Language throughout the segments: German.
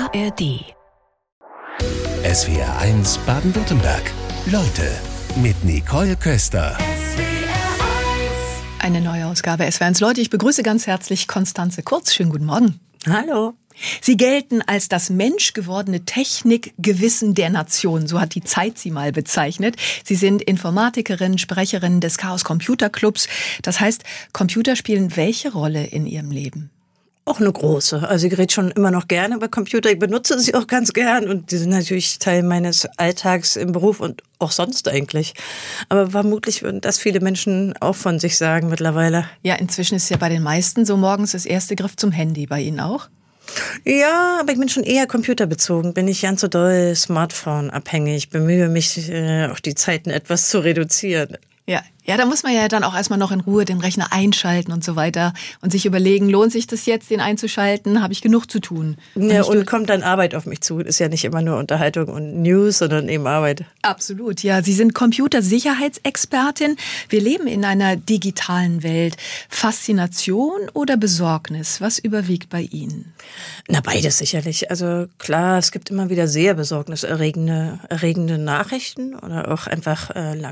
ARD. SWR1 Baden-Württemberg. Leute mit Nicole Köster. Eine neue Ausgabe SWR1 Leute. Ich begrüße ganz herzlich Constanze Kurz. Schönen guten Morgen. Hallo. Sie gelten als das menschgewordene Technikgewissen der Nation. So hat die Zeit Sie mal bezeichnet. Sie sind Informatikerin, Sprecherin des Chaos Computer Clubs. Das heißt, Computer spielen welche Rolle in Ihrem Leben? Auch eine große. Also ich rede schon immer noch gerne über Computer. Ich benutze sie auch ganz gern und die sind natürlich Teil meines Alltags im Beruf und auch sonst eigentlich. Aber vermutlich würden das viele Menschen auch von sich sagen mittlerweile. Ja, inzwischen ist ja bei den meisten so morgens das erste Griff zum Handy. Bei Ihnen auch? Ja, aber ich bin schon eher computerbezogen. Bin ich ganz so doll Smartphone-abhängig. Bemühe mich, auch die Zeiten etwas zu reduzieren. Ja, da muss man ja dann auch erstmal noch in Ruhe den Rechner einschalten und so weiter und sich überlegen, lohnt sich das jetzt, den einzuschalten? Habe ich genug zu tun? Ja, und kommt dann Arbeit auf mich zu. Ist ja nicht immer nur Unterhaltung und News, sondern eben Arbeit. Absolut, ja. Sie sind Computersicherheitsexpertin. Wir leben in einer digitalen Welt. Faszination oder Besorgnis? Was überwiegt bei Ihnen? Na, beides sicherlich. Also klar, es gibt immer wieder sehr besorgniserregende Nachrichten oder auch einfach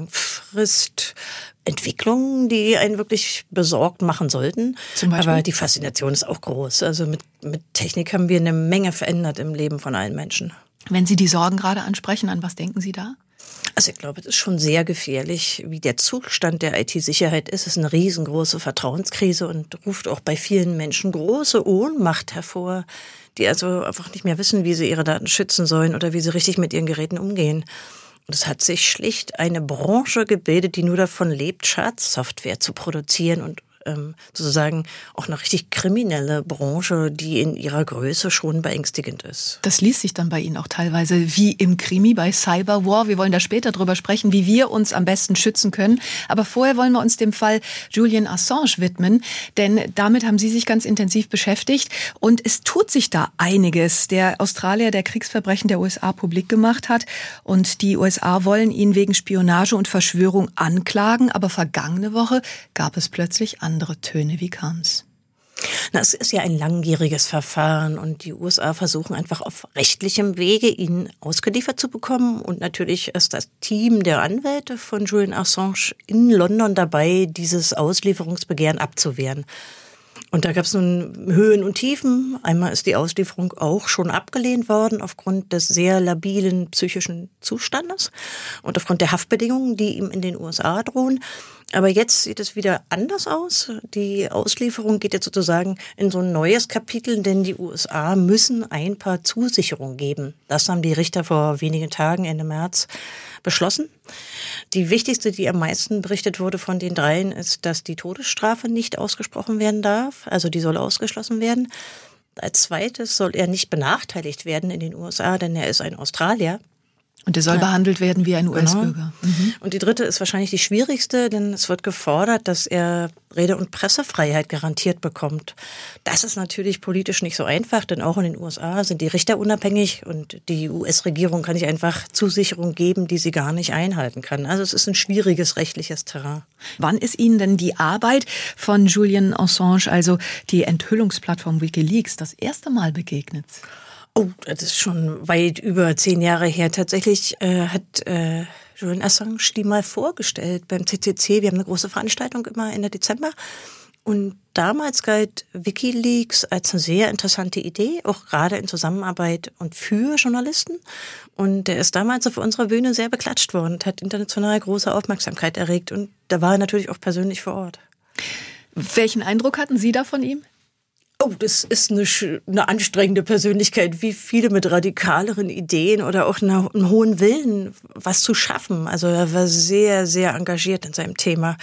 Langfristentwicklungen, die einen wirklich besorgt machen sollten. Zum Beispiel? Aber die Faszination ist auch groß. Also mit Technik haben wir eine Menge verändert im Leben von allen Menschen. Wenn Sie die Sorgen gerade ansprechen, an was denken Sie da? Also ich glaube, es ist schon sehr gefährlich, wie der Zustand der IT-Sicherheit ist. Es ist eine riesengroße Vertrauenskrise und ruft auch bei vielen Menschen große Ohnmacht hervor, die also einfach nicht mehr wissen, wie sie ihre Daten schützen sollen oder wie sie richtig mit ihren Geräten umgehen. Und es hat sich schlicht eine Branche gebildet, die nur davon lebt, Schadsoftware zu produzieren und sozusagen auch eine richtig kriminelle Branche, die in ihrer Größe schon beängstigend ist. Das liest sich dann bei Ihnen auch teilweise wie im Krimi bei Cyberwar. Wir wollen da später drüber sprechen, wie wir uns am besten schützen können. Aber vorher wollen wir uns dem Fall Julian Assange widmen, denn damit haben Sie sich ganz intensiv beschäftigt und es tut sich da einiges. Der Australier, der Kriegsverbrechen der USA publik gemacht hat und die USA wollen ihn wegen Spionage und Verschwörung anklagen, aber vergangene Woche gab es plötzlich andere Töne. Wie kam's? Na, es ist ja ein langjähriges Verfahren und die USA versuchen einfach auf rechtlichem Wege, ihn ausgeliefert zu bekommen. Und natürlich ist das Team der Anwälte von Julian Assange in London dabei, dieses Auslieferungsbegehren abzuwehren. Und da gab es nun Höhen und Tiefen. Einmal ist die Auslieferung auch schon abgelehnt worden aufgrund des sehr labilen psychischen Zustandes und aufgrund der Haftbedingungen, die ihm in den USA drohen. Aber jetzt sieht es wieder anders aus. Die Auslieferung geht jetzt sozusagen in so ein neues Kapitel, denn die USA müssen ein paar Zusicherungen geben. Das haben die Richter vor wenigen Tagen, Ende März, beschlossen. Die wichtigste, die am meisten berichtet wurde von den dreien, ist, dass die Todesstrafe nicht ausgesprochen werden darf. Also die soll ausgeschlossen werden. Als zweites soll er nicht benachteiligt werden in den USA, denn er ist ein Australier. Und er soll behandelt werden wie ein US-Bürger. Mhm. Und die dritte ist wahrscheinlich die schwierigste, denn es wird gefordert, dass er Rede- und Pressefreiheit garantiert bekommt. Das ist natürlich politisch nicht so einfach, denn auch in den USA sind die Richter unabhängig und die US-Regierung kann nicht einfach Zusicherungen geben, die sie gar nicht einhalten kann. Also es ist ein schwieriges rechtliches Terrain. Wann ist Ihnen denn die Arbeit von Julian Assange, also die Enthüllungsplattform WikiLeaks, das erste Mal begegnet? Oh, das ist schon weit über 10 Jahre her. Tatsächlich hat Julian Assange die mal vorgestellt beim CCC. Wir haben eine große Veranstaltung immer Ende Dezember. Und damals galt WikiLeaks als eine sehr interessante Idee, auch gerade in Zusammenarbeit und für Journalisten. Und der ist damals auf unserer Bühne sehr beklatscht worden und hat international große Aufmerksamkeit erregt. Und da war er natürlich auch persönlich vor Ort. Welchen Eindruck hatten Sie da von ihm? Oh, das ist eine anstrengende Persönlichkeit, wie viele mit radikaleren Ideen oder auch einen hohen Willen, was zu schaffen. Also er war sehr, sehr engagiert in seinem Thema.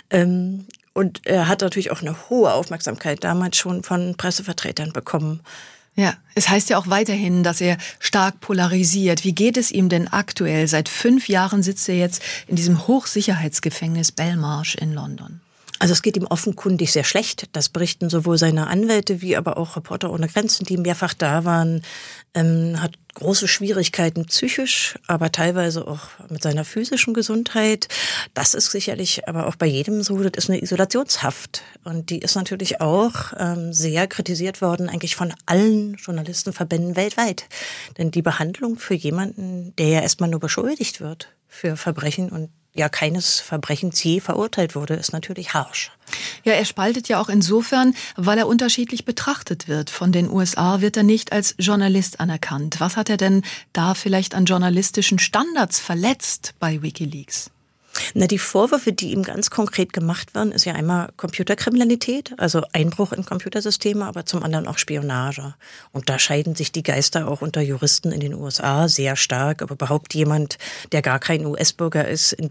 Und er hat natürlich auch eine hohe Aufmerksamkeit damals schon von Pressevertretern bekommen. Ja, es heißt ja auch weiterhin, dass er stark polarisiert. Wie geht es ihm denn aktuell? Seit 5 Jahren sitzt er jetzt in diesem Hochsicherheitsgefängnis Belmarsh in London. Also es geht ihm offenkundig sehr schlecht. Das berichten sowohl seine Anwälte wie aber auch Reporter ohne Grenzen, die mehrfach da waren. Hat große Schwierigkeiten psychisch, aber teilweise auch mit seiner physischen Gesundheit. Das ist sicherlich aber auch bei jedem so, das ist eine Isolationshaft. Und die ist natürlich auch sehr kritisiert worden, eigentlich von allen Journalistenverbänden weltweit. Denn die Behandlung für jemanden, der ja erstmal nur beschuldigt wird für Verbrechen und ja keines Verbrechens je verurteilt wurde, ist natürlich harsch. Ja, er spaltet ja auch insofern, weil er unterschiedlich betrachtet wird. Von den USA wird er nicht als Journalist anerkannt. Was hat er denn da vielleicht an journalistischen Standards verletzt bei WikiLeaks? Na, die Vorwürfe, die ihm ganz konkret gemacht werden, ist ja einmal Computerkriminalität, also Einbruch in Computersysteme, aber zum anderen auch Spionage. Und da scheiden sich die Geister auch unter Juristen in den USA sehr stark. Aber überhaupt jemand, der gar kein US-Bürger ist, in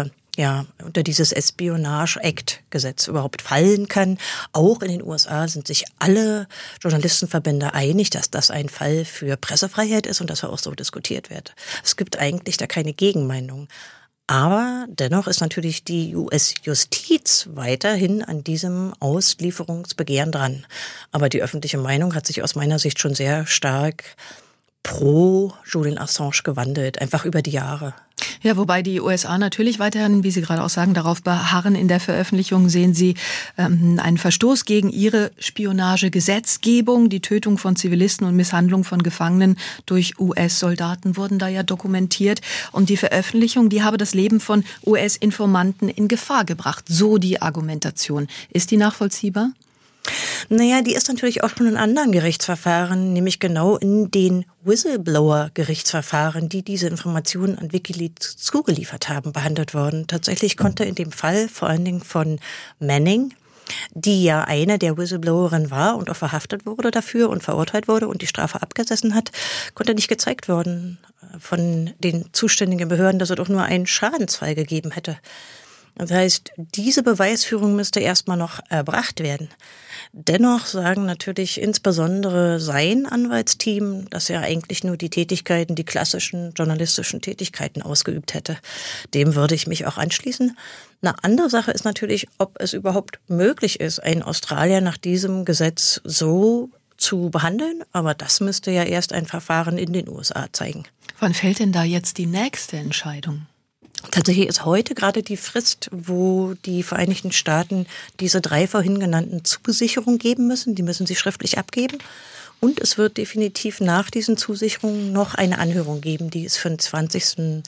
unter dieses Espionage-Act-Gesetz überhaupt fallen kann. Auch in den USA sind sich alle Journalistenverbände einig, dass das ein Fall für Pressefreiheit ist und dass er auch so diskutiert wird. Es gibt eigentlich da keine Gegenmeinung. Aber dennoch ist natürlich die US-Justiz weiterhin an diesem Auslieferungsbegehren dran. Aber die öffentliche Meinung hat sich aus meiner Sicht schon sehr stark pro Julian Assange gewandelt, einfach über die Jahre. Ja, wobei die USA natürlich weiterhin, wie Sie gerade auch sagen, darauf beharren. In der Veröffentlichung sehen Sie einen Verstoß gegen ihre Spionagegesetzgebung. Die Tötung von Zivilisten und Misshandlung von Gefangenen durch US-Soldaten wurden da ja dokumentiert. Und die Veröffentlichung, die habe das Leben von US-Informanten in Gefahr gebracht. So die Argumentation. Ist die nachvollziehbar? Naja, die ist natürlich auch schon in anderen Gerichtsverfahren, nämlich genau in den Whistleblower-Gerichtsverfahren, die diese Informationen an WikiLeaks zugeliefert haben, behandelt worden. Tatsächlich konnte in dem Fall vor allen Dingen von Manning, die ja eine der Whistleblowerin war und auch verhaftet wurde dafür und verurteilt wurde und die Strafe abgesessen hat, konnte nicht gezeigt worden von den zuständigen Behörden, dass es doch nur einen Schadensfall gegeben hätte. Das heißt, diese Beweisführung müsste erstmal noch erbracht werden. Dennoch sagen natürlich insbesondere sein Anwaltsteam, dass er eigentlich nur die Tätigkeiten, die klassischen journalistischen Tätigkeiten ausgeübt hätte. Dem würde ich mich auch anschließen. Eine andere Sache ist natürlich, ob es überhaupt möglich ist, einen Australier nach diesem Gesetz so zu behandeln. Aber das müsste ja erst ein Verfahren in den USA zeigen. Wann fällt denn da jetzt die nächste Entscheidung? Tatsächlich ist heute gerade die Frist, wo die Vereinigten Staaten diese 3 vorhin genannten Zusicherungen geben müssen. Die müssen sie schriftlich abgeben. Und es wird definitiv nach diesen Zusicherungen noch eine Anhörung geben. Die ist für den 20.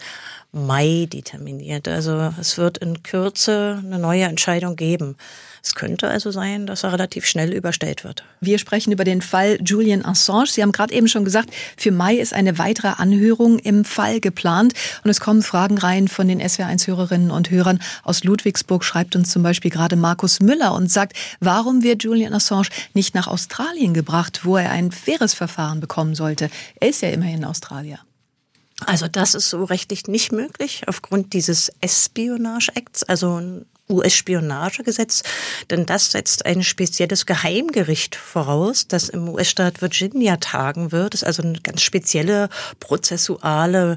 Mai determiniert. Also es wird in Kürze eine neue Entscheidung geben. Es könnte also sein, dass er relativ schnell überstellt wird. Wir sprechen über den Fall Julian Assange. Sie haben gerade eben schon gesagt, für Mai ist eine weitere Anhörung im Fall geplant. Und es kommen Fragen rein von den SWR1-Hörerinnen und Hörern. Aus Ludwigsburg schreibt uns zum Beispiel gerade Markus Müller und sagt, warum wird Julian Assange nicht nach Australien gebracht, wo er ein faires Verfahren bekommen sollte? Er ist ja immerhin Australier. Also das ist so rechtlich nicht möglich aufgrund dieses Espionage-Acts, also ein US-Spionagegesetz, denn das setzt ein spezielles Geheimgericht voraus, das im US-Staat Virginia tagen wird. Das ist also eine ganz spezielle prozessuale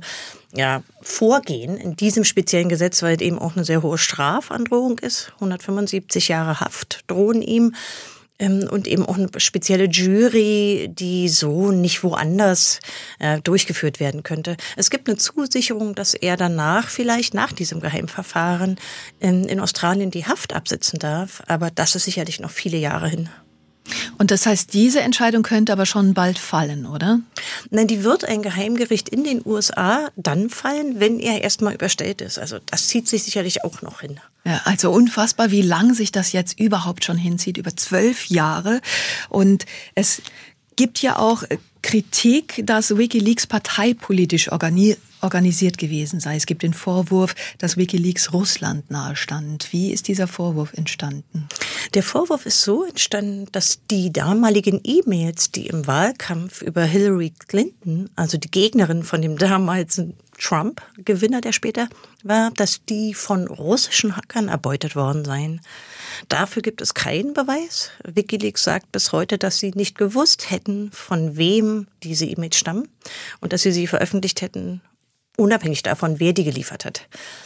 Vorgehen in diesem speziellen Gesetz, weil es eben auch eine sehr hohe Strafandrohung ist. 175 Jahre Haft drohen ihm. Und eben auch eine spezielle Jury, die so nicht woanders durchgeführt werden könnte. Es gibt eine Zusicherung, dass er danach vielleicht nach diesem Geheimverfahren in Australien die Haft absitzen darf, aber das ist sicherlich noch viele Jahre hin. Und das heißt, diese Entscheidung könnte aber schon bald fallen, oder? Nein, die wird ein Geheimgericht in den USA dann fallen, wenn er erstmal überstellt ist. Also das zieht sich sicherlich auch noch hin. Ja, also unfassbar, wie lang sich das jetzt überhaupt schon hinzieht, über 12 Jahre. Und es gibt ja auch Kritik, dass WikiLeaks parteipolitisch organisiert gewesen sei. Es gibt den Vorwurf, dass WikiLeaks Russland nahestand. Wie ist dieser Vorwurf entstanden? Der Vorwurf ist so entstanden, dass die damaligen E-Mails, die im Wahlkampf über Hillary Clinton, also die Gegnerin von dem damaligen Trump-Gewinner, der später war, dass die von russischen Hackern erbeutet worden seien. Dafür gibt es keinen Beweis. WikiLeaks sagt bis heute, dass sie nicht gewusst hätten, von wem diese E-Mails stammen und dass sie veröffentlicht hätten, unabhängig davon, wer die geliefert hat.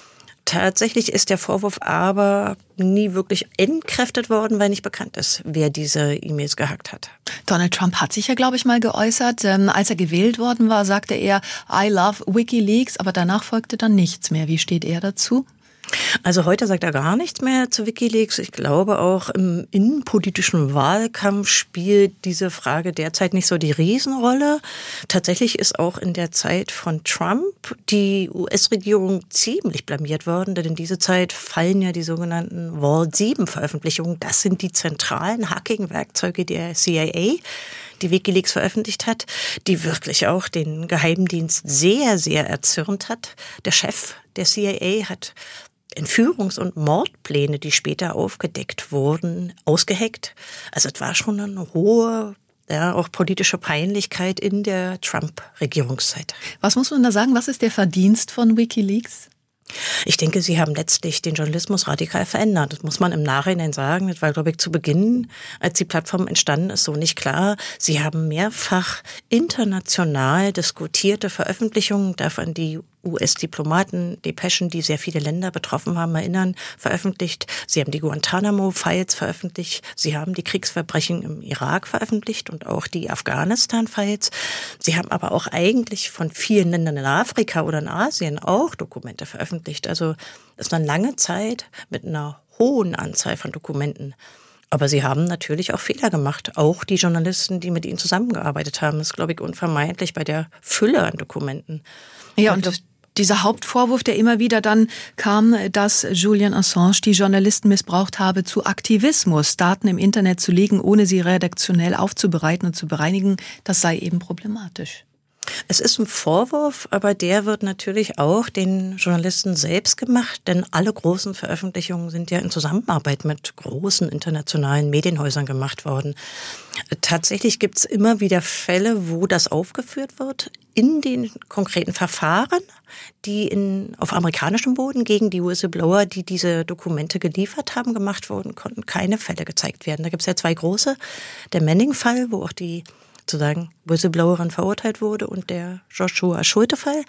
Tatsächlich ist der Vorwurf aber nie wirklich entkräftet worden, weil nicht bekannt ist, wer diese E-Mails gehackt hat. Donald Trump hat sich ja, glaube ich, mal geäußert. Als er gewählt worden war, sagte er, I love WikiLeaks, aber danach folgte dann nichts mehr. Wie steht er dazu? Also heute sagt er gar nichts mehr zu WikiLeaks. Ich glaube, auch im innenpolitischen Wahlkampf spielt diese Frage derzeit nicht so die Riesenrolle. Tatsächlich ist auch in der Zeit von Trump die US-Regierung ziemlich blamiert worden, denn in diese Zeit fallen ja die sogenannten Vault 7-Veröffentlichungen. Das sind die zentralen Hacking-Werkzeuge der CIA, die WikiLeaks veröffentlicht hat, die wirklich auch den Geheimdienst sehr, sehr erzürnt hat. Der Chef der CIA hat Entführungs- und Mordpläne, die später aufgedeckt wurden, ausgeheckt. Also es war schon eine hohe, auch politische Peinlichkeit in der Trump-Regierungszeit. Was muss man da sagen? Was ist der Verdienst von WikiLeaks? Ich denke, sie haben letztlich den Journalismus radikal verändert. Das muss man im Nachhinein sagen. Das war, glaube ich, zu Beginn, als die Plattform entstanden ist, so nicht klar. Sie haben mehrfach international diskutierte Veröffentlichungen, davon die US-Diplomaten, Depeschen, die sehr viele Länder betroffen haben, erinnern, veröffentlicht. Sie haben die Guantanamo-Files veröffentlicht. Sie haben die Kriegsverbrechen im Irak veröffentlicht und auch die Afghanistan-Files. Sie haben aber auch eigentlich von vielen Ländern in Afrika oder in Asien auch Dokumente veröffentlicht. Also es ist eine lange Zeit mit einer hohen Anzahl von Dokumenten. Aber sie haben natürlich auch Fehler gemacht. Auch die Journalisten, die mit ihnen zusammengearbeitet haben. Das ist, glaube ich, unvermeidlich bei der Fülle an Dokumenten. Ja, und dieser Hauptvorwurf, der immer wieder dann kam, dass Julian Assange die Journalisten missbraucht habe zu Aktivismus, Daten im Internet zu legen, ohne sie redaktionell aufzubereiten und zu bereinigen, das sei eben problematisch. Es ist ein Vorwurf, aber der wird natürlich auch den Journalisten selbst gemacht, denn alle großen Veröffentlichungen sind ja in Zusammenarbeit mit großen internationalen Medienhäusern gemacht worden. Tatsächlich gibt es immer wieder Fälle, wo das aufgeführt wird in den konkreten Verfahren, die auf amerikanischem Boden gegen die Whistleblower, die diese Dokumente geliefert haben, gemacht wurden, konnten keine Fälle gezeigt werden. Da gibt es ja zwei große. Der Manning-Fall, wo auch die sozusagen Whistleblowerin verurteilt wurde, und der Joshua Schulte-Fall,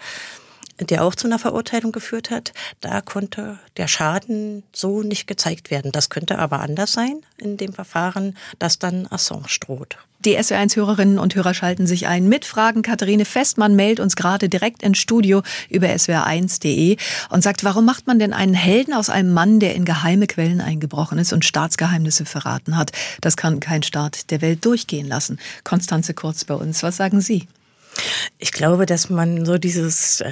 der auch zu einer Verurteilung geführt hat. Da konnte der Schaden so nicht gezeigt werden. Das könnte aber anders sein in dem Verfahren, das dann Assange droht. Die SWR1-Hörerinnen und Hörer schalten sich ein mit Fragen. Katharine Festmann meldet uns gerade direkt ins Studio über swr1.de und sagt, warum macht man denn einen Helden aus einem Mann, der in geheime Quellen eingebrochen ist und Staatsgeheimnisse verraten hat? Das kann kein Staat der Welt durchgehen lassen. Konstanze Kurz bei uns, was sagen Sie? Ich glaube, dass man so diesen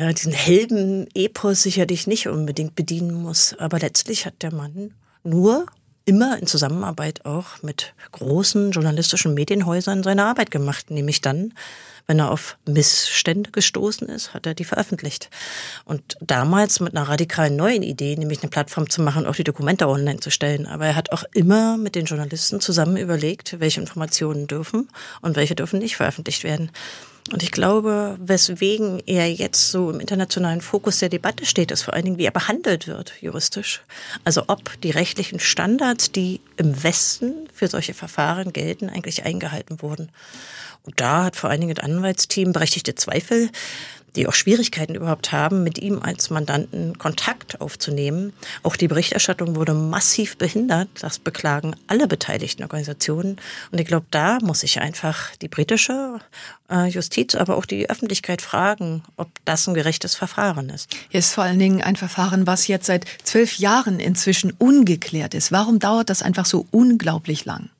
Helden-Epos sicherlich nicht unbedingt bedienen muss. Aber letztlich hat der Mann nur immer in Zusammenarbeit auch mit großen journalistischen Medienhäusern seine Arbeit gemacht. Nämlich dann, wenn er auf Missstände gestoßen ist, hat er die veröffentlicht. Und damals mit einer radikalen neuen Idee, nämlich eine Plattform zu machen, auch die Dokumente online zu stellen. Aber er hat auch immer mit den Journalisten zusammen überlegt, welche Informationen dürfen und welche dürfen nicht veröffentlicht werden. Und ich glaube, weswegen er jetzt so im internationalen Fokus der Debatte steht, ist vor allen Dingen, wie er behandelt wird juristisch. Also ob die rechtlichen Standards, die im Westen für solche Verfahren gelten, eigentlich eingehalten wurden. Und da hat vor allen Dingen das Anwaltsteam berechtigte Zweifel, die auch Schwierigkeiten überhaupt haben, mit ihm als Mandanten Kontakt aufzunehmen. Auch die Berichterstattung wurde massiv behindert. Das beklagen alle beteiligten Organisationen. Und ich glaube, da muss sich einfach die britische Justiz, aber auch die Öffentlichkeit fragen, ob das ein gerechtes Verfahren ist. Hier ist vor allen Dingen ein Verfahren, was jetzt seit 12 Jahren inzwischen ungeklärt ist. Warum dauert das einfach so unglaublich lang?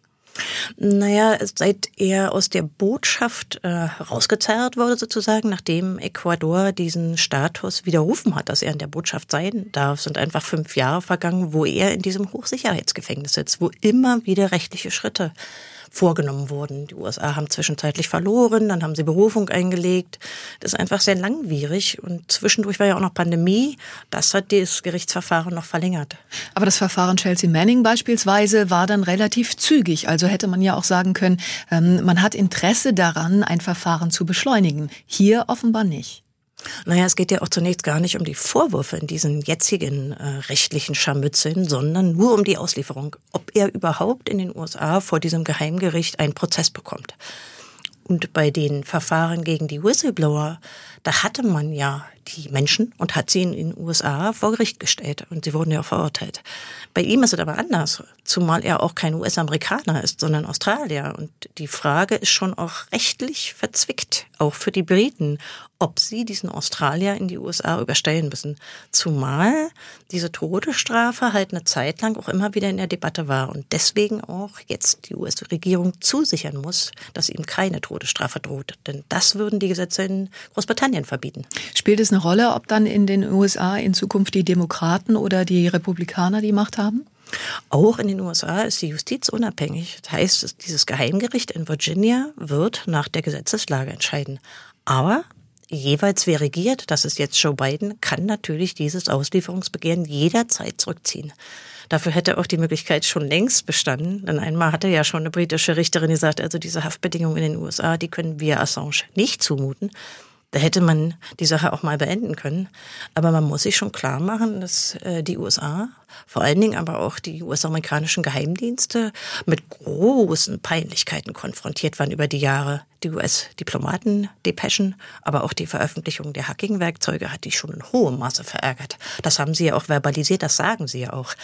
Naja, seit er aus der Botschaft rausgezerrt wurde sozusagen, nachdem Ecuador diesen Status widerrufen hat, dass er in der Botschaft sein darf, sind einfach 5 Jahre vergangen, wo er in diesem Hochsicherheitsgefängnis sitzt, wo immer wieder rechtliche Schritte vorgenommen wurden. Die USA haben zwischenzeitlich verloren, dann haben sie Berufung eingelegt. Das ist einfach sehr langwierig und zwischendurch war ja auch noch Pandemie. Das hat das Gerichtsverfahren noch verlängert. Aber das Verfahren Chelsea Manning beispielsweise war dann relativ zügig. Also hätte man ja auch sagen können, man hat Interesse daran, ein Verfahren zu beschleunigen. Hier offenbar nicht. Naja, es geht ja auch zunächst gar nicht um die Vorwürfe in diesen jetzigen rechtlichen Scharmützeln, sondern nur um die Auslieferung, ob er überhaupt in den USA vor diesem Geheimgericht einen Prozess bekommt. Und bei den Verfahren gegen die Whistleblower, da hatte man ja die Menschen und hat sie in den USA vor Gericht gestellt und sie wurden ja verurteilt. Bei ihm ist es aber anders, zumal er auch kein US-Amerikaner ist, sondern Australier. Und die Frage ist schon auch rechtlich verzwickt, auch für die Briten, ob sie diesen Australier in die USA überstellen müssen. Zumal diese Todesstrafe halt eine Zeit lang auch immer wieder in der Debatte war und deswegen auch jetzt die US-Regierung zusichern muss, dass ihm keine Todesstrafe droht. Denn das würden die Gesetze in Großbritannien verbieten. Spielt es eine Rolle, ob dann in den USA in Zukunft die Demokraten oder die Republikaner die Macht haben? Auch in den USA ist die Justiz unabhängig. Das heißt, dieses Geheimgericht in Virginia wird nach der Gesetzeslage entscheiden. Aber jeweils wer regiert, das ist jetzt Joe Biden, kann natürlich dieses Auslieferungsbegehren jederzeit zurückziehen. Dafür hätte auch die Möglichkeit schon längst bestanden, denn einmal hatte ja schon eine britische Richterin gesagt, also diese Haftbedingungen in den USA, die können wir Assange nicht zumuten. Da hätte man die Sache auch mal beenden können. Aber man muss sich schon klar machen, dass die USA, vor allen Dingen aber auch die US-amerikanischen Geheimdienste mit großen Peinlichkeiten konfrontiert waren über die Jahre. Die US-Diplomaten-Depeschen, aber auch die Veröffentlichung der Hacking-Werkzeuge hat die schon in hohem Maße verärgert. Das haben sie ja auch verbalisiert, das sagen sie ja auch.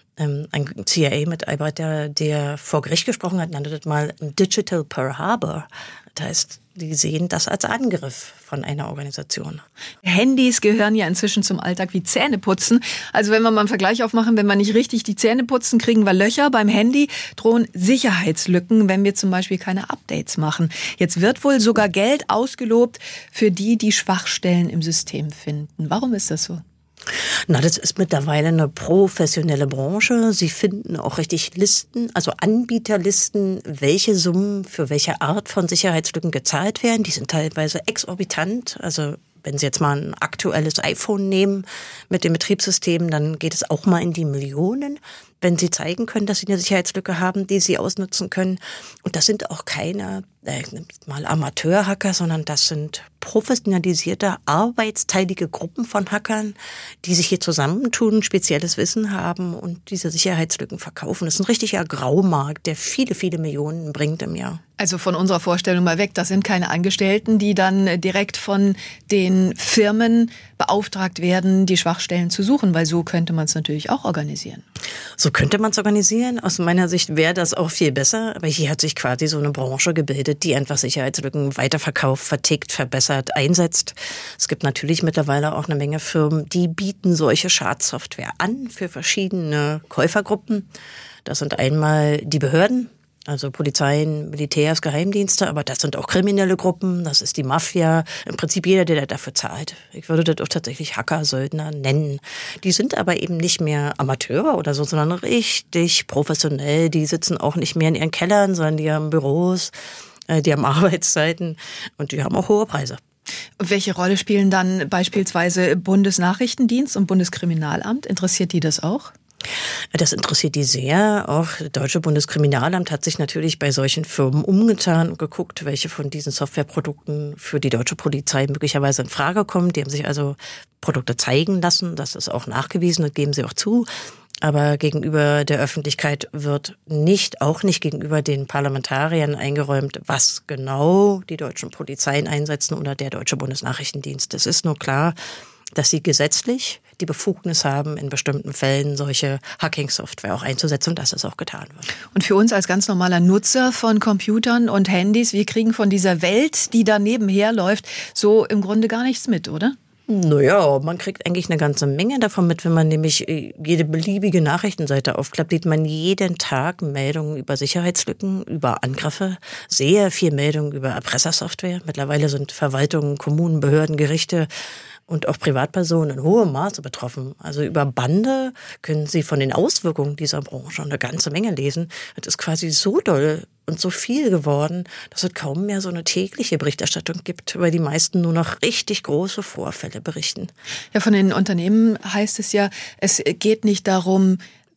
Ein CIA-Mitarbeiter, der vor Gericht gesprochen hat, nannte das mal Digital Pearl Harbor. Das heißt, die sehen das als Angriff von einer Organisation. Handys gehören ja inzwischen zum Alltag wie Zähneputzen. Also wenn wir mal einen Vergleich aufmachen, wenn wir nicht richtig die Zähne putzen, kriegen wir Löcher. Beim Handy drohen Sicherheitslücken, wenn wir zum Beispiel keine Updates machen. Jetzt wird wohl sogar Geld ausgelobt für die, die Schwachstellen im System finden. Warum ist das so? Na, das ist mittlerweile eine professionelle Branche. Sie finden auch richtig Listen, also Anbieterlisten, welche Summen für welche Art von Sicherheitslücken gezahlt werden. Die sind teilweise exorbitant. Also wenn Sie jetzt mal ein aktuelles iPhone nehmen mit dem Betriebssystem, dann geht es auch mal in die Millionen, wenn Sie zeigen können, dass Sie eine Sicherheitslücke haben, die Sie ausnutzen können. Und das sind auch keine mal Amateurhacker, sondern das sind professionalisierte, arbeitsteilige Gruppen von Hackern, die sich hier zusammentun, spezielles Wissen haben und diese Sicherheitslücken verkaufen. Das ist ein richtiger Graumarkt, der viele, viele Millionen bringt im Jahr. Also von unserer Vorstellung mal weg, das sind keine Angestellten, die dann direkt von den Firmen beauftragt werden, die Schwachstellen zu suchen, weil so könnte man es natürlich auch organisieren. So könnte man es organisieren. Aus meiner Sicht wäre das auch viel besser. Aber hier hat sich quasi so eine Branche gebildet, die einfach Sicherheitslücken weiterverkauft, vertickt, verbessert, einsetzt. Es gibt natürlich mittlerweile auch eine Menge Firmen, die bieten solche Schadsoftware an für verschiedene Käufergruppen. Das sind einmal die Behörden, also Polizeien, Militärs, Geheimdienste, aber das sind auch kriminelle Gruppen, das ist die Mafia, im Prinzip jeder, der dafür zahlt. Ich würde das auch tatsächlich Hacker, Söldner nennen. Die sind aber eben nicht mehr Amateure oder so, sondern richtig professionell. Die sitzen auch nicht mehr in ihren Kellern, sondern die haben Büros, die haben Arbeitszeiten und die haben auch hohe Preise. Und welche Rolle spielen dann beispielsweise Bundesnachrichtendienst und Bundeskriminalamt? Interessiert die das auch? Das interessiert die sehr. Auch das deutsche Bundeskriminalamt hat sich natürlich bei solchen Firmen umgetan und geguckt, welche von diesen Softwareprodukten für die deutsche Polizei möglicherweise in Frage kommen. Die haben sich also Produkte zeigen lassen. Das ist auch nachgewiesen, das geben sie auch zu. Aber gegenüber der Öffentlichkeit wird auch nicht gegenüber den Parlamentariern eingeräumt, was genau die deutschen Polizeien einsetzen oder der deutsche Bundesnachrichtendienst. Es ist nur klar, dass sie gesetzlich die Befugnis haben, in bestimmten Fällen solche Hacking-Software auch einzusetzen und dass es auch getan wird. Und für uns als ganz normaler Nutzer von Computern und Handys, wir kriegen von dieser Welt, die da nebenher läuft, so im Grunde gar nichts mit, oder? Naja, man kriegt eigentlich eine ganze Menge davon mit, wenn man nämlich jede beliebige Nachrichtenseite aufklappt, sieht man jeden Tag Meldungen über Sicherheitslücken, über Angriffe, sehr viel Meldungen über Erpressersoftware. Mittlerweile sind Verwaltungen, Kommunen, Behörden, Gerichte und auch Privatpersonen in hohem Maße betroffen. Also über Bande können Sie von den Auswirkungen dieser Branche eine ganze Menge lesen. Es ist quasi so doll und so viel geworden, dass es kaum mehr so eine tägliche Berichterstattung gibt, weil die meisten nur noch richtig große Vorfälle berichten. Ja, von den Unternehmen heißt es ja, es geht nicht darum,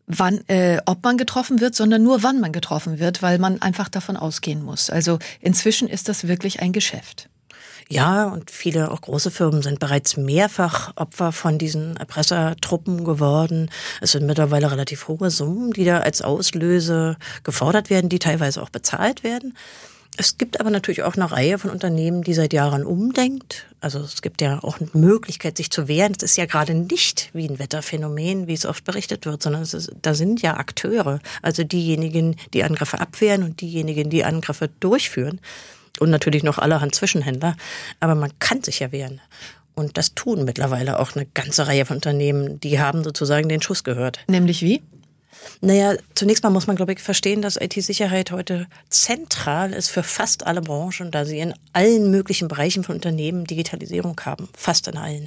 ob man getroffen wird, sondern nur wann man getroffen wird, weil man einfach davon ausgehen muss. Also inzwischen ist das wirklich ein Geschäft. Ja, und viele auch große Firmen sind bereits mehrfach Opfer von diesen Erpressertruppen geworden. Es sind mittlerweile relativ hohe Summen, die da als Auslöse gefordert werden, die teilweise auch bezahlt werden. Es gibt aber natürlich auch eine Reihe von Unternehmen, die seit Jahren umdenkt. Also es gibt ja auch eine Möglichkeit, sich zu wehren. Es ist ja gerade nicht wie ein Wetterphänomen, wie es oft berichtet wird, sondern da sind ja Akteure, also diejenigen, die Angriffe abwehren und diejenigen, die Angriffe durchführen. Und natürlich noch allerhand Zwischenhändler. Aber man kann sich ja wehren. Und das tun mittlerweile auch eine ganze Reihe von Unternehmen. Die haben sozusagen den Schuss gehört. Nämlich wie? Naja, zunächst mal muss man, glaube ich, verstehen, dass IT-Sicherheit heute zentral ist für fast alle Branchen, da sie in allen möglichen Bereichen von Unternehmen Digitalisierung haben. Fast in allen.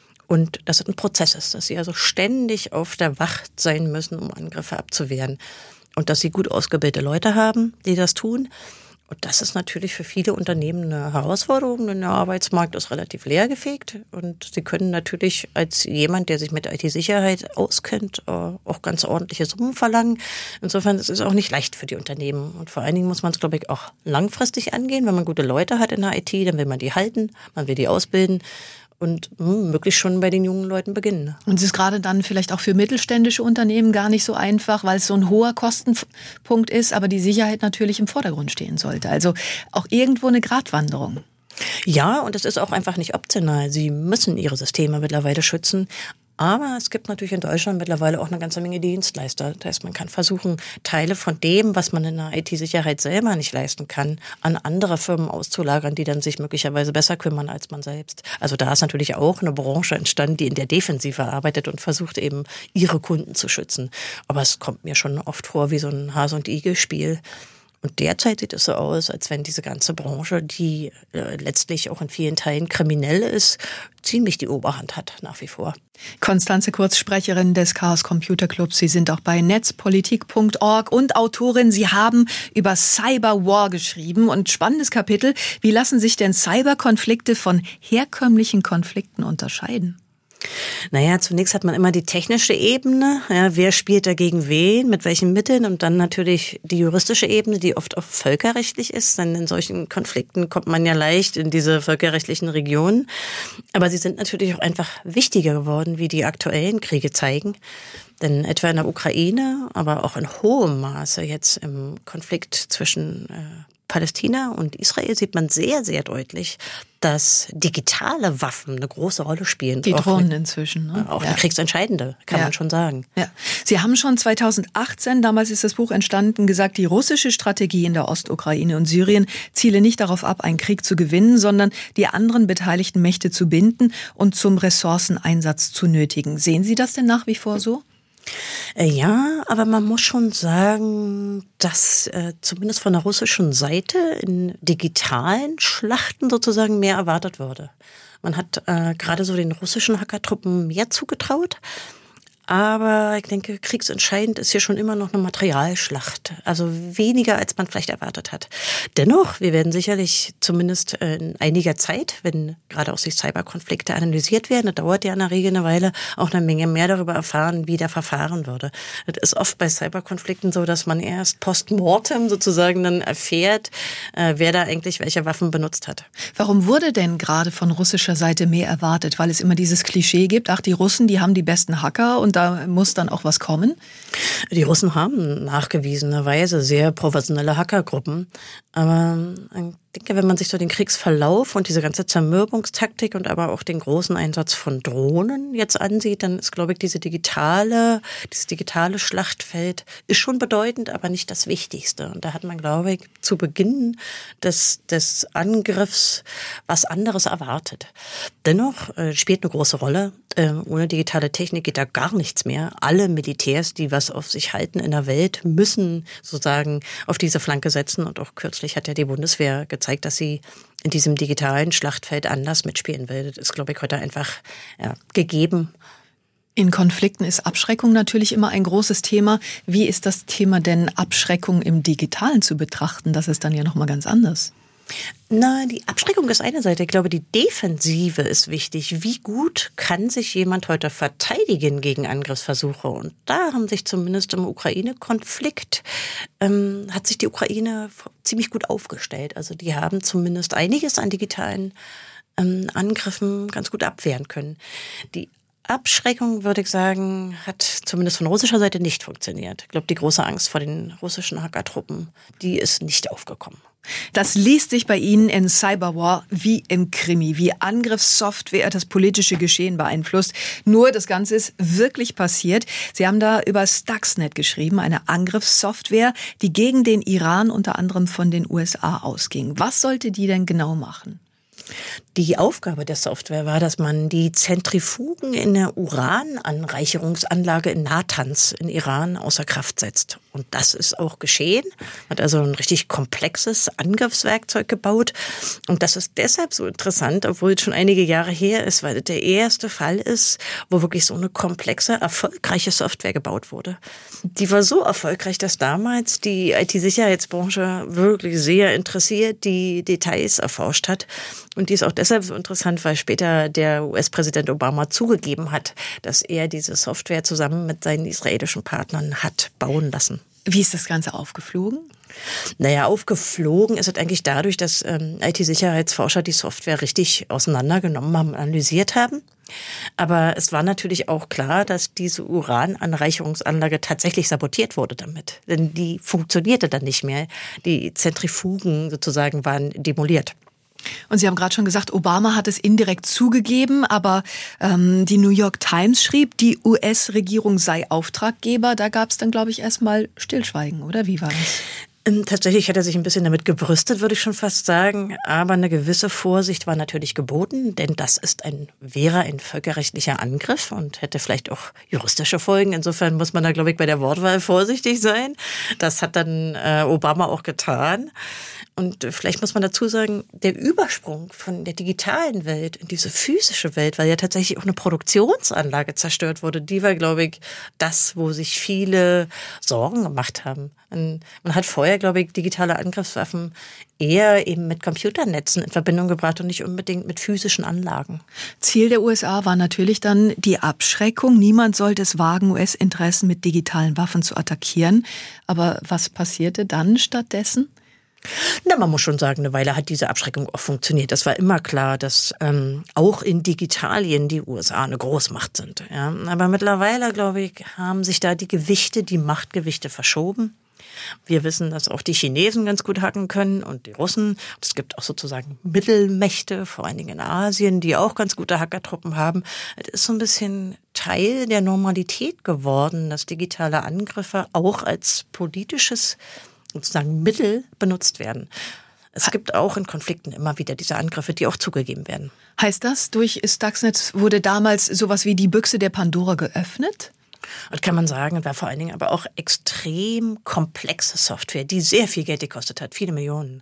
Und das ein Prozess ist, dass sie also ständig auf der Wacht sein müssen, um Angriffe abzuwehren. Und dass sie gut ausgebildete Leute haben, die das tun. Und das ist natürlich für viele Unternehmen eine Herausforderung, denn der Arbeitsmarkt ist relativ leergefegt und sie können natürlich als jemand, der sich mit IT-Sicherheit auskennt, auch ganz ordentliche Summen verlangen. Insofern ist es auch nicht leicht für die Unternehmen und vor allen Dingen muss man es, glaube ich, auch langfristig angehen. Wenn man gute Leute hat in der IT, dann will man die halten, man will die ausbilden. Und möglichst schon bei den jungen Leuten beginnen. Und es ist gerade dann vielleicht auch für mittelständische Unternehmen gar nicht so einfach, weil es so ein hoher Kostenpunkt ist, aber die Sicherheit natürlich im Vordergrund stehen sollte. Also auch irgendwo eine Gratwanderung. Ja, und es ist auch einfach nicht optional. Sie müssen ihre Systeme mittlerweile schützen. Aber es gibt natürlich in Deutschland mittlerweile auch eine ganze Menge Dienstleister. Das heißt, man kann versuchen, Teile von dem, was man in der IT-Sicherheit selber nicht leisten kann, an andere Firmen auszulagern, die dann sich möglicherweise besser kümmern als man selbst. Also da ist natürlich auch eine Branche entstanden, die in der Defensive arbeitet und versucht eben, ihre Kunden zu schützen. Aber es kommt mir schon oft vor wie so ein Hase- und Igel-Spiel. Und derzeit sieht es so aus, als wenn diese ganze Branche, die letztlich auch in vielen Teilen kriminell ist, ziemlich die Oberhand hat nach wie vor. Constanze Kurz, Sprecherin des Chaos Computer Clubs. Sie sind auch bei netzpolitik.org und Autorin. Sie haben über Cyberwar geschrieben und spannendes Kapitel. Wie lassen sich denn Cyberkonflikte von herkömmlichen Konflikten unterscheiden? Naja, zunächst hat man immer die technische Ebene, ja, wer spielt dagegen wen, mit welchen Mitteln und dann natürlich die juristische Ebene, die oft auch völkerrechtlich ist, denn in solchen Konflikten kommt man ja leicht in diese völkerrechtlichen Regionen. Aber sie sind natürlich auch einfach wichtiger geworden, wie die aktuellen Kriege zeigen. Denn etwa in der Ukraine, aber auch in hohem Maße jetzt im Konflikt zwischen Palästina und Israel sieht man sehr, sehr deutlich, dass digitale Waffen eine große Rolle spielen. Die Drohnen inzwischen. Ne? Auch eine kriegsentscheidende, kann man schon sagen. Ja. Sie haben schon 2018, damals ist das Buch entstanden, gesagt, die russische Strategie in der Ostukraine und Syrien ziele nicht darauf ab, einen Krieg zu gewinnen, sondern die anderen beteiligten Mächte zu binden und zum Ressourceneinsatz zu nötigen. Sehen Sie das denn nach wie vor so? Ja, aber man muss schon sagen, dass zumindest von der russischen Seite in digitalen Schlachten sozusagen mehr erwartet wurde. Man hat gerade so den russischen Hackertruppen mehr zugetraut. Aber ich denke, kriegsentscheidend ist hier schon immer noch eine Materialschlacht. Also weniger, als man vielleicht erwartet hat. Dennoch, wir werden sicherlich zumindest in einiger Zeit, wenn gerade auch die Cyberkonflikte analysiert werden, das dauert ja in der Regel eine Weile, auch eine Menge mehr darüber erfahren, wie da verfahren würde. Das ist oft bei Cyberkonflikten so, dass man erst postmortem sozusagen dann erfährt, wer da eigentlich welche Waffen benutzt hat. Warum wurde denn gerade von russischer Seite mehr erwartet? Weil es immer dieses Klischee gibt, ach, die Russen, die haben die besten Hacker und da muss dann auch was kommen? Die Russen haben nachgewiesenerweise sehr professionelle Hackergruppen. Aber ich denke, wenn man sich so den Kriegsverlauf und diese ganze Zermürbungstaktik und aber auch den großen Einsatz von Drohnen jetzt ansieht, dann ist, glaube ich, dieses digitale Schlachtfeld ist schon bedeutend, aber nicht das Wichtigste. Und da hat man, glaube ich, zu Beginn des Angriffs was anderes erwartet. Dennoch spielt eine große Rolle. Ohne digitale Technik geht da gar nichts mehr. Alle Militärs, die was auf sich halten in der Welt, müssen sozusagen auf diese Flanke setzen. Und auch kürzlich hat ja die Bundeswehr gezeigt, dass sie in diesem digitalen Schlachtfeld anders mitspielen will. Das ist, glaube ich, heute einfach gegeben. In Konflikten ist Abschreckung natürlich immer ein großes Thema. Wie ist das Thema denn Abschreckung im Digitalen zu betrachten? Das ist dann ja nochmal ganz anders. Na, die Abschreckung ist eine Seite. Ich glaube, die Defensive ist wichtig. Wie gut kann sich jemand heute verteidigen gegen Angriffsversuche? Und da haben sich zumindest im Ukraine-Konflikt, hat sich die Ukraine ziemlich gut aufgestellt. Also die haben zumindest einiges an digitalen Angriffen ganz gut abwehren können. Die Abschreckung, würde ich sagen, hat zumindest von russischer Seite nicht funktioniert. Ich glaube, die große Angst vor den russischen Hackertruppen, die ist nicht aufgekommen. Das liest sich bei Ihnen in Cyberwar wie im Krimi, wie Angriffssoftware das politische Geschehen beeinflusst. Nur das Ganze ist wirklich passiert. Sie haben da über Stuxnet geschrieben, eine Angriffssoftware, die gegen den Iran unter anderem von den USA ausging. Was sollte die denn genau machen? Die Aufgabe der Software war, dass man die Zentrifugen in der Urananreicherungsanlage in Natanz in Iran außer Kraft setzt. Und das ist auch geschehen. Hat also ein richtig komplexes Angriffswerkzeug gebaut. Und das ist deshalb so interessant, obwohl es schon einige Jahre her ist, weil es der erste Fall ist, wo wirklich so eine komplexe, erfolgreiche Software gebaut wurde. Die war so erfolgreich, dass damals die IT-Sicherheitsbranche wirklich sehr interessiert die Details erforscht hat. Und die ist auch deshalb so interessant, weil später der US-Präsident Obama zugegeben hat, dass er diese Software zusammen mit seinen israelischen Partnern hat bauen lassen. Wie ist das Ganze aufgeflogen? Naja, aufgeflogen ist es eigentlich dadurch, dass IT-Sicherheitsforscher die Software richtig auseinandergenommen haben und analysiert haben. Aber es war natürlich auch klar, dass diese Urananreicherungsanlage tatsächlich sabotiert wurde damit. Denn die funktionierte dann nicht mehr. Die Zentrifugen sozusagen waren demoliert. Und Sie haben gerade schon gesagt, Obama hat es indirekt zugegeben, aber die New York Times schrieb, die US-Regierung sei Auftraggeber. Da gab es dann, glaube ich, erstmal Stillschweigen, oder wie war das? Tatsächlich hat er sich ein bisschen damit gebrüstet, würde ich schon fast sagen. Aber eine gewisse Vorsicht war natürlich geboten, denn das wäre ein völkerrechtlicher Angriff und hätte vielleicht auch juristische Folgen. Insofern muss man da, glaube ich, bei der Wortwahl vorsichtig sein. Das hat dann Obama auch getan. Und vielleicht muss man dazu sagen, der Übersprung von der digitalen Welt in diese physische Welt, weil ja tatsächlich auch eine Produktionsanlage zerstört wurde, die war, glaube ich, das, wo sich viele Sorgen gemacht haben. Man hat vorher, glaube ich, digitale Angriffswaffen eher eben mit Computernetzen in Verbindung gebracht und nicht unbedingt mit physischen Anlagen. Ziel der USA war natürlich dann die Abschreckung. Niemand sollte es wagen, US-Interessen mit digitalen Waffen zu attackieren. Aber was passierte dann stattdessen? Na, man muss schon sagen, eine Weile hat diese Abschreckung auch funktioniert. Das war immer klar, dass auch in Digitalien die USA eine Großmacht sind. Ja. Aber mittlerweile, glaube ich, haben sich da die Machtgewichte verschoben. Wir wissen, dass auch die Chinesen ganz gut hacken können und die Russen. Es gibt auch sozusagen Mittelmächte, vor allen Dingen in Asien, die auch ganz gute Hackertruppen haben. Es ist so ein bisschen Teil der Normalität geworden, dass digitale Angriffe auch als politisches sozusagen Mittel benutzt werden. Es gibt auch in Konflikten immer wieder diese Angriffe, die auch zugegeben werden. Heißt das, durch Stuxnet wurde damals sowas wie die Büchse der Pandora geöffnet? Und kann man sagen, war vor allen Dingen aber auch extrem komplexe Software, die sehr viel Geld gekostet hat, viele Millionen.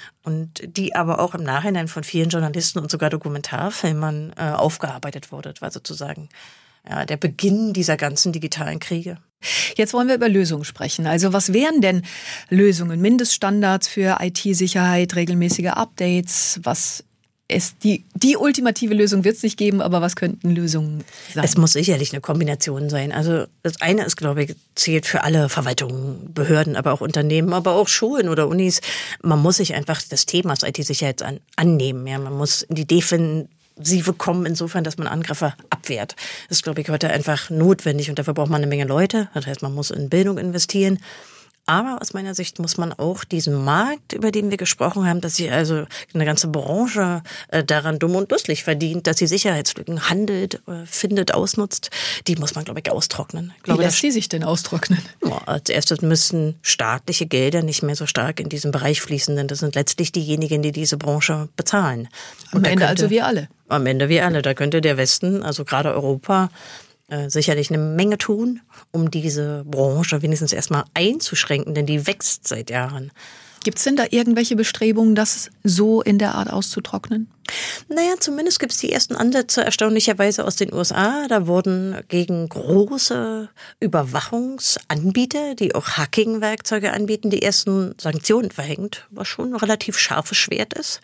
Und die aber auch im Nachhinein von vielen Journalisten und sogar Dokumentarfilmern aufgearbeitet wurde. Das war sozusagen der Beginn dieser ganzen digitalen Kriege. Jetzt wollen wir über Lösungen sprechen. Also was wären denn Lösungen? Mindeststandards für IT-Sicherheit, regelmäßige Updates? Was ist die ultimative Lösung wird es nicht geben, aber was könnten Lösungen sein? Es muss sicherlich eine Kombination sein. Also das eine ist, glaube ich, zählt für alle Verwaltungen, Behörden, aber auch Unternehmen, aber auch Schulen oder Unis. Man muss sich einfach des Themas IT-Sicherheit annehmen. Ja, man muss in die Defensive kommen, insofern, dass man Angriffe abwehrt. Das ist, glaube ich, heute einfach notwendig und dafür braucht man eine Menge Leute. Das heißt, man muss in Bildung investieren. Aber aus meiner Sicht muss man auch diesen Markt, über den wir gesprochen haben, dass sich also eine ganze Branche daran dumm und dusselig verdient, dass sie Sicherheitslücken handelt, findet, ausnutzt, die muss man, glaube ich, austrocknen. Wie lässt die sich denn austrocknen? Ja, als erstes müssen staatliche Gelder nicht mehr so stark in diesen Bereich fließen, denn das sind letztlich diejenigen, die diese Branche bezahlen. Am Ende also wir alle. Am Ende wir alle. Da könnte der Westen, also gerade Europa, sicherlich eine Menge tun, um diese Branche wenigstens erstmal einzuschränken, denn die wächst seit Jahren. Gibt es denn da irgendwelche Bestrebungen, das so in der Art auszutrocknen? Naja, zumindest gibt es die ersten Ansätze erstaunlicherweise aus den USA. Da wurden gegen große Überwachungsanbieter, die auch Hacking-Werkzeuge anbieten, die ersten Sanktionen verhängt, was schon ein relativ scharfes Schwert ist.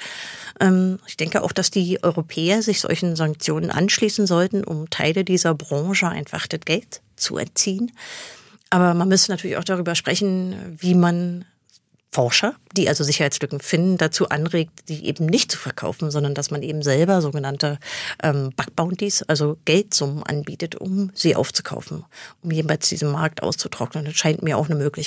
Ich denke auch, dass die Europäer sich solchen Sanktionen anschließen sollten, um Teile dieser Branche einfach das Geld zu entziehen. Aber man müsste natürlich auch darüber sprechen, wie man Forscher, die also Sicherheitslücken finden, dazu anregt, die eben nicht zu verkaufen, sondern dass man eben selber sogenannte Bug Bounties, also Geldsummen anbietet, um sie aufzukaufen, um jeweils diesen Markt auszutrocknen. Das scheint mir auch eine Möglichkeit.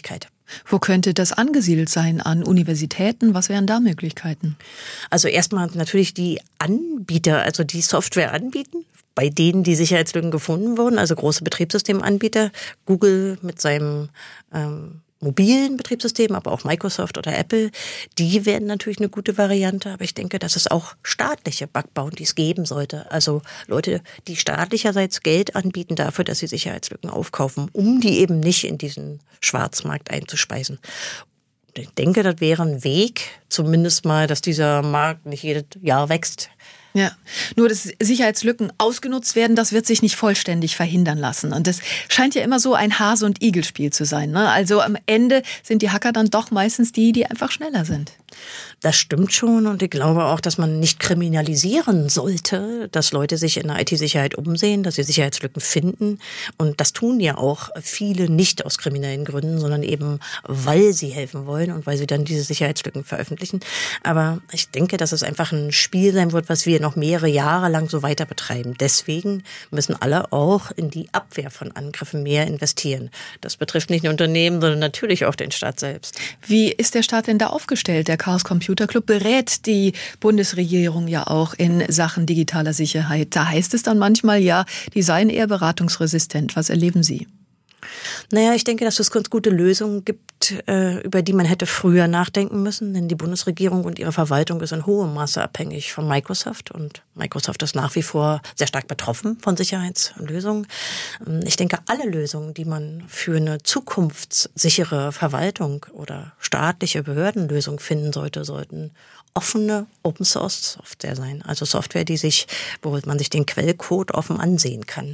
Wo könnte das angesiedelt sein? An Universitäten? Was wären da Möglichkeiten? Also erstmal natürlich die Anbieter, also die Software anbieten, bei denen die Sicherheitslücken gefunden wurden, also große Betriebssystemanbieter, Google mit seinem mobilen Betriebssystem, aber auch Microsoft oder Apple, die werden natürlich eine gute Variante, aber ich denke, dass es auch staatliche Bug Bounties geben sollte. Also Leute, die staatlicherseits Geld anbieten dafür, dass sie Sicherheitslücken aufkaufen, um die eben nicht in diesen Schwarzmarkt einzuspeisen. Ich denke, das wäre ein Weg, zumindest mal, dass dieser Markt nicht jedes Jahr wächst. Ja, nur dass Sicherheitslücken ausgenutzt werden, das wird sich nicht vollständig verhindern lassen. Und das scheint ja immer so ein Hase- und Igel-Spiel zu sein, ne? Also am Ende sind die Hacker dann doch meistens die einfach schneller sind. Das stimmt schon und ich glaube auch, dass man nicht kriminalisieren sollte, dass Leute sich in der IT-Sicherheit umsehen, dass sie Sicherheitslücken finden. Und das tun ja auch viele nicht aus kriminellen Gründen, sondern eben, weil sie helfen wollen und weil sie dann diese Sicherheitslücken veröffentlichen. Aber ich denke, dass es einfach ein Spiel sein wird, was wir noch mehrere Jahre lang so weiter betreiben. Deswegen müssen alle auch in die Abwehr von Angriffen mehr investieren. Das betrifft nicht nur Unternehmen, sondern natürlich auch den Staat selbst. Wie ist der Staat denn da aufgestellt? Der Chaos Computer Club berät die Bundesregierung ja auch in Sachen digitaler Sicherheit. Da heißt es dann manchmal, ja, die seien eher beratungsresistent. Was erleben Sie? Naja, ich denke, dass es ganz gute Lösungen gibt, über die man hätte früher nachdenken müssen. Denn die Bundesregierung und ihre Verwaltung ist in hohem Maße abhängig von Microsoft. Und Microsoft ist nach wie vor sehr stark betroffen von Sicherheitslösungen. Ich denke, alle Lösungen, die man für eine zukunftssichere Verwaltung oder staatliche Behördenlösung finden sollte, sollten offene Open-Source-Software sein. Also Software, wo man sich den Quellcode offen ansehen kann.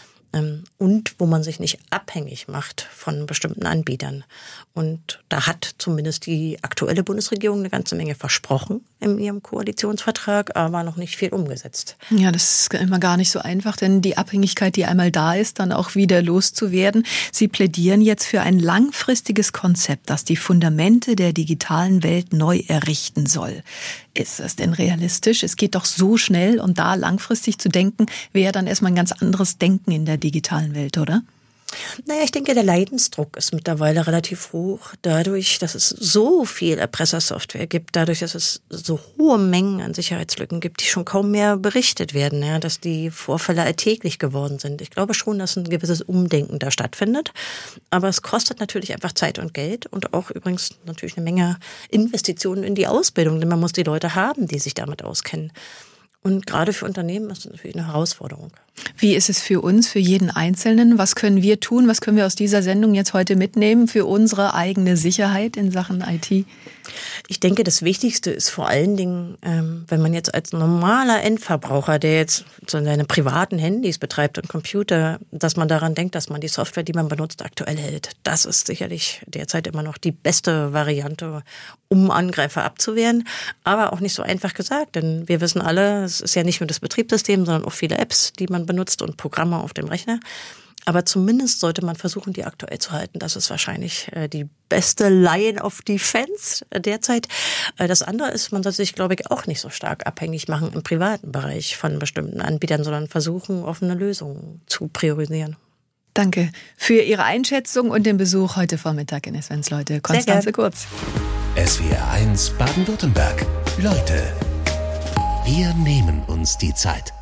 Und wo man sich nicht abhängig macht von bestimmten Anbietern. Und da hat zumindest die aktuelle Bundesregierung eine ganze Menge versprochen in ihrem Koalitionsvertrag, aber noch nicht viel umgesetzt. Ja, das ist immer gar nicht so einfach, denn die Abhängigkeit, die einmal da ist, dann auch wieder loszuwerden. Sie plädieren jetzt für ein langfristiges Konzept, das die Fundamente der digitalen Welt neu errichten soll. Ist das denn realistisch? Es geht doch so schnell und da langfristig zu denken, wäre dann erstmal ein ganz anderes Denken in der digitalen Welt, oder? Naja, ich denke, der Leidensdruck ist mittlerweile relativ hoch. Dadurch, dass es so viel Erpressersoftware gibt, dadurch, dass es so hohe Mengen an Sicherheitslücken gibt, die schon kaum mehr berichtet werden, ja, dass die Vorfälle alltäglich geworden sind. Ich glaube schon, dass ein gewisses Umdenken da stattfindet. Aber es kostet natürlich einfach Zeit und Geld und auch übrigens natürlich eine Menge Investitionen in die Ausbildung, denn man muss die Leute haben, die sich damit auskennen. Und gerade für Unternehmen ist das natürlich eine Herausforderung. Wie ist es für uns, für jeden Einzelnen? Was können wir tun? Was können wir aus dieser Sendung jetzt heute mitnehmen für unsere eigene Sicherheit in Sachen IT? Ich denke, das Wichtigste ist vor allen Dingen, wenn man jetzt als normaler Endverbraucher, der jetzt so seine privaten Handys betreibt und Computer, dass man daran denkt, dass man die Software, die man benutzt, aktuell hält. Das ist sicherlich derzeit immer noch die beste Variante, um Angreifer abzuwehren. Aber auch nicht so einfach gesagt, denn wir wissen alle, es ist ja nicht nur das Betriebssystem, sondern auch viele Apps, die man benutzt und Programme auf dem Rechner. Aber zumindest sollte man versuchen, die aktuell zu halten. Das ist wahrscheinlich die beste Line of Defense derzeit. Das andere ist, man sollte sich, glaube ich, auch nicht so stark abhängig machen im privaten Bereich von bestimmten Anbietern, sondern versuchen, offene Lösungen zu priorisieren. Danke für Ihre Einschätzung und den Besuch heute Vormittag in SWR, Leute. Konstanze Kurz. SWR 1 Baden-Württemberg. Leute, wir nehmen uns die Zeit.